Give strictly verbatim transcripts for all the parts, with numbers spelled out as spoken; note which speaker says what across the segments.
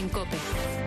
Speaker 1: en COPE.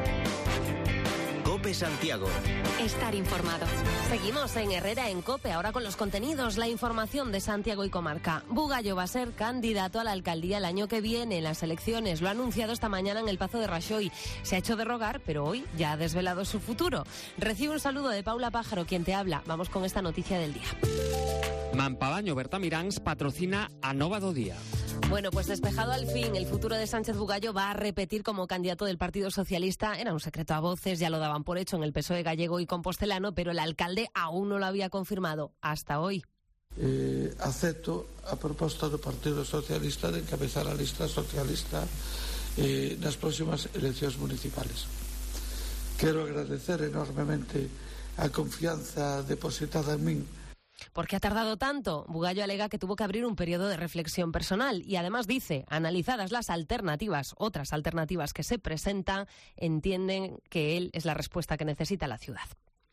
Speaker 2: COPE Santiago.
Speaker 1: Estar informado.
Speaker 3: Seguimos en Herrera en COPE, ahora con los contenidos, la información de Santiago y comarca. Bugallo va a ser candidato a la alcaldía el año que viene en las elecciones. Lo ha anunciado esta mañana en el Pazo de Raxoi. Se ha hecho de rogar, pero hoy ya ha desvelado su futuro. Recibe un saludo de Paula Pájaro, quien te habla. Vamos con esta noticia del día.
Speaker 4: Mampavaño Bertamiráns patrocina a Nova do Día.
Speaker 3: Bueno, pues despejado al fin, el futuro de Sánchez Bugallo va a repetir como candidato del Partido Socialista. Era un secreto a voces, ya lo daban por hecho en el P S O E gallego y compostelano, pero el alcalde aún no lo había confirmado hasta hoy.
Speaker 5: Eh, acepto a proposta do Partido Socialista de encabezar a lista socialista eh, nas próximas eleccións municipales. Quero agradecer enormemente a confianza depositada en min.
Speaker 3: ¿Por qué ha tardado tanto? Bugallo alega que tuvo que abrir un periodo de reflexión personal y además dice, analizadas las alternativas, otras alternativas que se presentan, entienden que él es la respuesta que necesita la ciudad.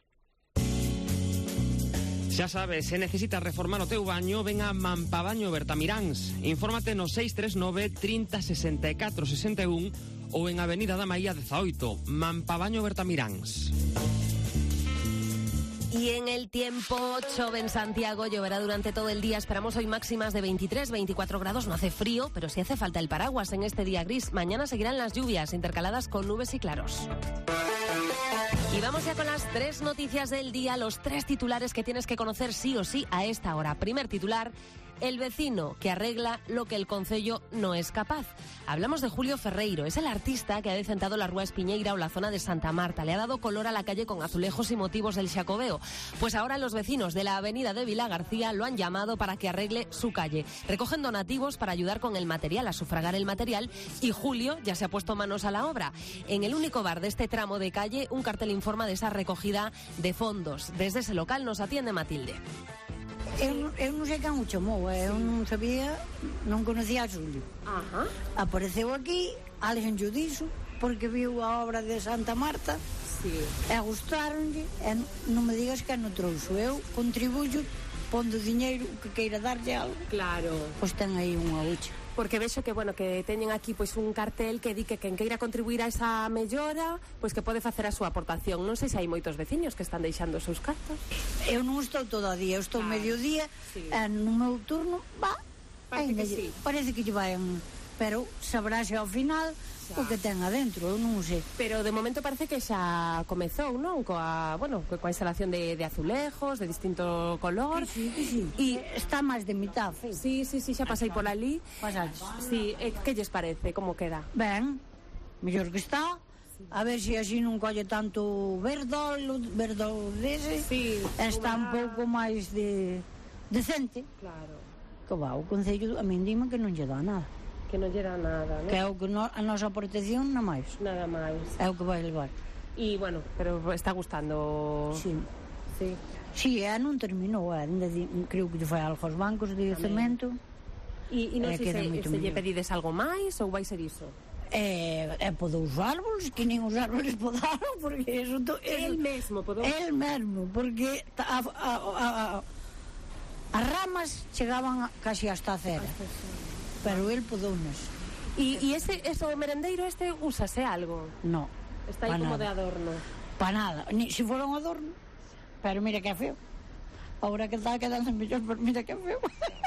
Speaker 4: Xa sabes, se necesitas reformar o teu baño, ven a Mampavaño Bertamiráns. Infórmate no seis tres nove, trinta, sesenta e catro, sesenta e un ou en Avenida da Maía dezaoito, Mampavaño Bertamiráns.
Speaker 3: Y en el tiempo, chove en Santiago, lloverá durante todo el día. Esperamos hoy máximas de veintitrés, veinticuatro grados. No hace frío, pero sí hace falta el paraguas en este día gris. Mañana seguirán las lluvias intercaladas con nubes y claros. Y vamos ya con las tres noticias del día, los tres titulares que tienes que conocer sí o sí a esta hora. Primer titular, el vecino que arregla lo que el concello no es capaz. Hablamos de Julio Ferreiro, es el artista que ha decentado la Rúa Espiñeira o la zona de Santa Marta. Le ha dado color a la calle con azulejos y motivos del Xacobeo. Pues ahora los vecinos de la avenida de Vila García lo han llamado para que arregle su calle. Recogen donativos para ayudar con el material, a sufragar el material, y Julio ya se ha puesto manos a la obra. En el único bar de este tramo de calle, un cartel informa de esa recogida de fondos. Desde ese local nos atiende Matilde.
Speaker 6: Eu, eu non sei quen o chamou, eu non sabía, non conocía a Xulio.
Speaker 3: Ajá.
Speaker 6: Apareceu aquí, alguén xo dixo, porque viu a obra de Santa Marta,
Speaker 3: Sí.
Speaker 6: e gustaronlle, e non me digas que non trouxo. Eu contribuyo pondo diñeiro que queira darlle algo.
Speaker 3: Claro.
Speaker 6: Pois ten aí unha hucha.
Speaker 7: Porque vexo que, bueno, que teñen aquí pois un cartel que di que quen queira contribuir a esa mellora, pois que pode facer a súa aportación. Non sei se hai moitos veciños que están deixando os seus cartos.
Speaker 6: Eu non estou todo o día, eu estou
Speaker 7: Ah,
Speaker 6: mediodía,
Speaker 7: sí.
Speaker 6: e no meu turno, va,
Speaker 7: Parece
Speaker 6: ainda
Speaker 7: que
Speaker 6: lle-
Speaker 7: sí.
Speaker 6: parece que lle vai un... Pero sabrase ao final
Speaker 7: Xa.
Speaker 6: o que ten adentro, eu non o sei.
Speaker 7: Pero de momento parece que xa comezou, non? Coa, bueno, coa instalación de, de azulejos, de distinto color.
Speaker 6: Sí, sí, sí.
Speaker 7: E
Speaker 6: Está máis de mitad, fe.
Speaker 7: sí, sí, sí, xa pasei por ali.
Speaker 6: Pasades.
Speaker 7: Sí, eh, que lles parece? Como queda?
Speaker 6: Ben, mellor que está. A ver se así non colle tanto verdol, verdol dese.
Speaker 7: Sí,
Speaker 6: Está un
Speaker 7: unha-
Speaker 6: pouco máis de decente.
Speaker 7: Claro,
Speaker 6: Que va, o Concello a min dime que non lle dá nada.
Speaker 7: que non lle dá nada, non?
Speaker 6: Que é o que no, a nosa protección na máis.
Speaker 7: Nada máis.
Speaker 6: É o que vai levar.
Speaker 7: E, bueno, pero está gustando...
Speaker 6: Sí.
Speaker 7: Sí.
Speaker 6: Sí, é, non terminou, é, ainda di- creo que lle fai algo aos bancos de cemento.
Speaker 7: E, e non
Speaker 6: Eh,
Speaker 7: sei
Speaker 6: queda
Speaker 7: se,
Speaker 6: moito
Speaker 7: se lle
Speaker 6: mellor.
Speaker 7: pedides algo máis ou vai ser iso?
Speaker 6: É, é podou os árboles, que nin os árboles podaron, porque eso... To, eso
Speaker 7: El mesmo podou...
Speaker 6: El mesmo, porque ta- a, a, a, a, as ramas chegaban a, casi hasta a cera, pero el podounos.
Speaker 7: E, e ese, eso merendeiro este úsase algo?
Speaker 6: No,
Speaker 7: Está aí
Speaker 6: pa
Speaker 7: como
Speaker 6: nada.
Speaker 7: de adorno.
Speaker 6: Pa nada, ni se fora un adorno, pero mira que é feo. Ahora que está quedando mellor, pero mira que é feo.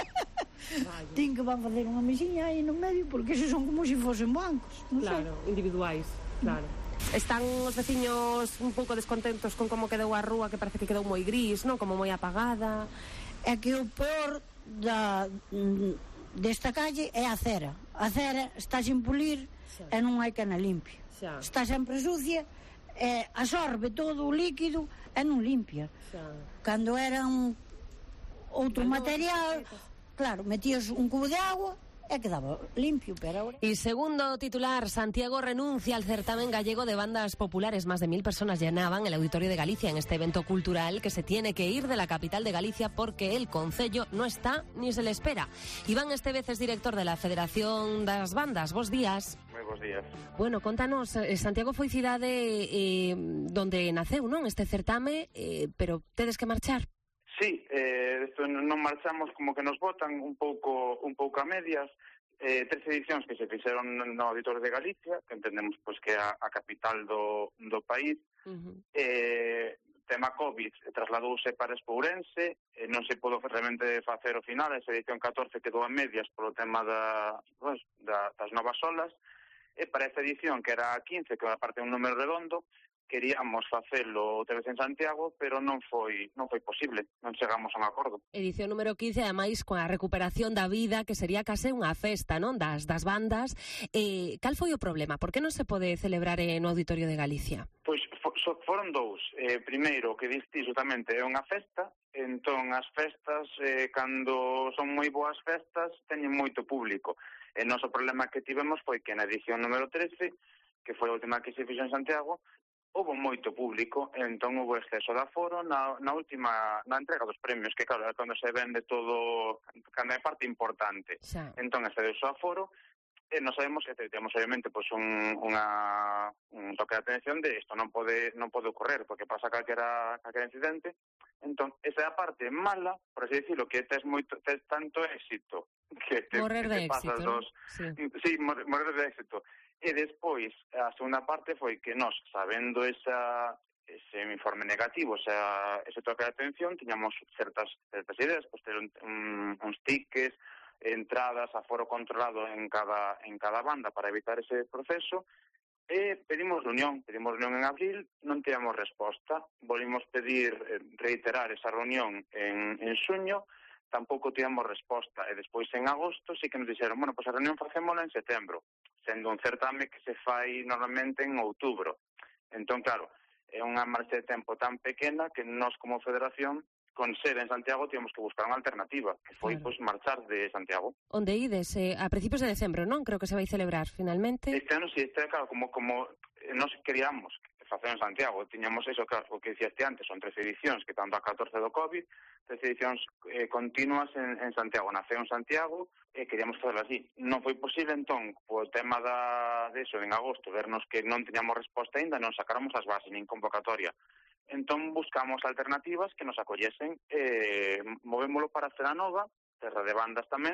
Speaker 6: Tin que van facer unha mesiña aí no medio, porque esos son como se fosen bancos, non sei.
Speaker 7: Claro, individuais, claro. Están os veciños un pouco descontentos con como quedou a rúa, que parece que quedou moi gris, non? Como moi apagada.
Speaker 6: É que o peor da, mm, desta calle é a cera. A cera está sin pulir
Speaker 7: Xa.
Speaker 6: e non hai que na limpia.
Speaker 7: Xa.
Speaker 6: Está sempre sucia, e absorbe todo o líquido e non limpia.
Speaker 7: Xa.
Speaker 6: Cando era un outro
Speaker 7: Cando-
Speaker 6: material, claro, metías un cubo de agua e quedaba limpio, pero ahora...
Speaker 3: Y segundo titular, Santiago renuncia al certamen gallego de bandas populares. Más de mil personas llenaban el Auditorio de Galicia en este evento cultural que se tiene que ir de la capital de Galicia porque el concello no está ni se le espera. Iván Estevez es director de la Federación das Bandas. Bos días.
Speaker 8: Moi bons días.
Speaker 3: Bueno, contanos, eh, Santiago foi cidade eh, donde naceu, non? Este certame, eh, pero tedes que marchar.
Speaker 8: Sí, eh, esto non marchamos como que nos botan un pouco un pouco a medias,
Speaker 1: eh, tres edicións que se fixeron no Auditorio de Galicia, que entendemos pois que é a, a capital do, do país. Uh-huh. eh, tema COVID trasladouse para Espourense, eh, non se pudo realmente facer o final, esa edición catorce quedou a medias polo tema da, pues, da, das novas olas, e para esta edición, que era a quince, que era parte un número redondo, queríamos facelo outra vez en Santiago, pero non foi non foi posible, non chegamos a un acordo.
Speaker 3: Edición número quince, ademais, coa recuperación da vida, que sería case unha festa, non, das, das bandas. Eh, cal foi o problema? Por que non se pode celebrar no Auditorio de Galicia?
Speaker 1: Pois for, so, foron dous. Eh, primeiro, que diste justamente é unha festa, entón as festas, eh, cando son moi boas festas, teñen moito público. E o noso problema que tivemos foi que na edición número trece, que foi a última que se fixo en Santiago, houve moito público, entón houve exceso de aforo na, na última, na entrega dos premios, que claro, é cando se vende todo, cando é parte importante. Sí. Entón, excedeu o aforo, e non sabemos que temos obviamente pues, un, unha, un toque de atención de isto non pode non pode ocorrer, porque pasa calquera, calquera incidente. Entón, esa é a parte mala, por así decirlo, que tes, moito, tes tanto éxito que te,
Speaker 3: morrer
Speaker 1: que te
Speaker 3: de éxito,
Speaker 1: dos,
Speaker 3: sí.
Speaker 1: Sí, morrer, morrer de éxito. E despois, a segunda parte foi que nós, sabendo esa, ese informe negativo, o sea, ese toque de atención, tiñamos certas, certas ideas, pues ter un, un, uns tickets, entradas, aforo controlado en cada, en cada banda para evitar ese proceso, e pedimos reunión, pedimos reunión en abril, non tivemos resposta, volvimos pedir, reiterar esa reunión en, en xuño, tampouco tivemos resposta, e despois en agosto sí que nos dixeron, bueno, pois pues a reunión facémola en setembro, sendo un certame que se fai normalmente en outubro. Entón, claro, é unha marcha de tempo tan pequena que nós como federación, con sede en Santiago, tivemos que buscar unha alternativa, que foi, claro, pues, marchar de Santiago.
Speaker 3: Onde ides? Eh, a principios de decembro, non? Creo que se vai celebrar, finalmente.
Speaker 1: Este ano, sí, este, claro, como, como nos queríamos facer en Santiago, tiñamos eso, claro, o que dicíaste antes, son tres edicións, que tanto a catorce do COVID, tres edicións eh, continuas en, en Santiago, naceu en Santiago, e queríamos facerlo así. Non foi posible, entón, po tema da, de eso, en agosto, vernos que non teñamos resposta ainda, non sacáramos as bases, nin convocatoria. Entón, buscamos alternativas que nos acollesen, eh, movémolo para Celanova, terra de bandas tamén,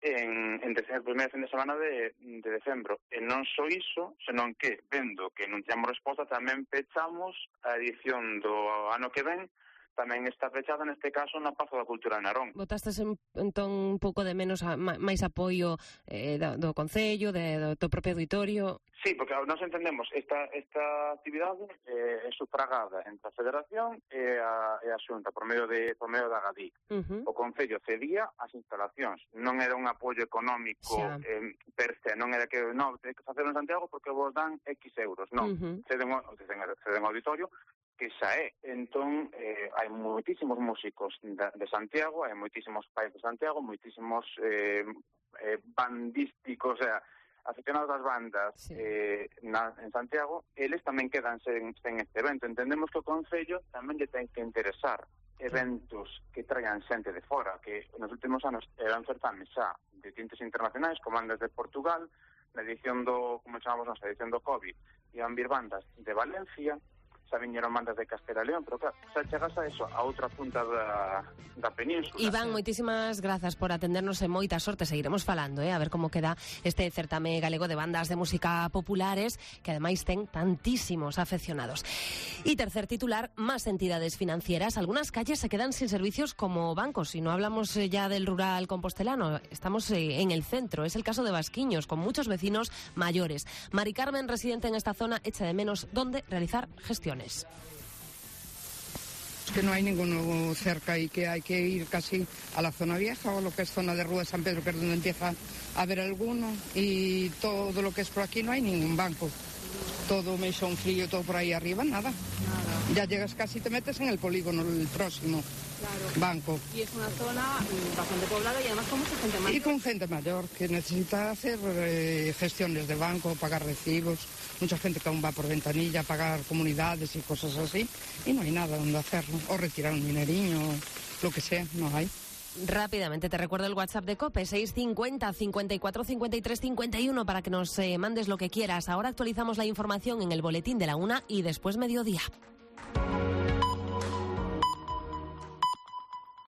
Speaker 1: en, en a primeira fin de semana de, de decembro. E non só iso, senón que, vendo que non teñamos resposta, tamén pechamos a edición do ano que ven, tamén está pechada, neste caso, na Pazo da Cultura de Narón.
Speaker 3: Botastes en, entón un pouco de menos, a, máis apoio eh, do, do Concello, de, do teu propio auditorio?
Speaker 1: Sí, porque nós entendemos esta, esta actividade eh, é sufragada entre a Federación e a, e a Xunta por medio, de, por medio da Gadic. Uh-huh. O Concello cedía as instalacións, non era un apoio económico eh, per se, non era que non, ten que facer en Santiago porque vos dan X euros, non, uh-huh. ceden, ceden, ceden auditorio, que xa é. Entón, eh, hai moitísimos músicos de, de Santiago, hai moitísimos pais de Santiago, moitísimos eh, eh, bandísticos, o sea, aficionados das bandas sí. eh, na, en Santiago, eles tamén quedan sen, sen este evento. Entendemos que o Concello tamén lle ten que interesar eventos que traigan xente de fora, que nos últimos anos eran certames xa de tintes internacionais, como bandas de Portugal, na edición do, como chamamos nos, a edición do COVID, iban vir bandas de Valencia, xa viñeron bandas de Castela e León, pero claro, xa chegas a eso, a outra punta da, da península.
Speaker 3: Iván,
Speaker 1: sí.
Speaker 3: moitísimas grazas por atendernos e moita sorte, seguiremos falando, eh, a ver como queda este certame galego de bandas de música populares, que ademais ten tantísimos afeccionados. Y tercer titular, más entidades financieras. Algunas calles se quedan sin servicios como bancos, y no hablamos ya del rural compostelano, estamos en el centro, es el caso de Vasquiños, con muchos vecinos mayores. Mari Carmen, residente en esta zona, echa de menos dónde realizar gestiones.
Speaker 2: Que no hay ninguno cerca y que hay que ir casi a la zona vieja o lo que es zona de Rúa de San Pedro, que es donde empieza a haber alguno, y todo lo que es por aquí no hay ningún banco. Todo Meixón Frío, todo por ahí arriba, nada. nada. Ya llegas casi, te metes en el polígono, el próximo claro. banco.
Speaker 7: Y es una zona bastante poblada y además con mucha gente mayor.
Speaker 2: Y con gente mayor que necesita hacer eh, gestiones de banco, pagar recibos. Mucha gente que aún va por ventanilla a pagar comunidades y cosas así, y no hay nada donde hacerlo. O retirar un dineriño, lo que sea, no hay.
Speaker 3: Rápidamente te recuerdo el WhatsApp de COPE, seis cincuenta, cincuenta y cuatro, cincuenta y tres, cincuenta y uno, para que nos eh, mandes lo que quieras. Ahora actualizamos la información en el boletín de la una y después mediodía.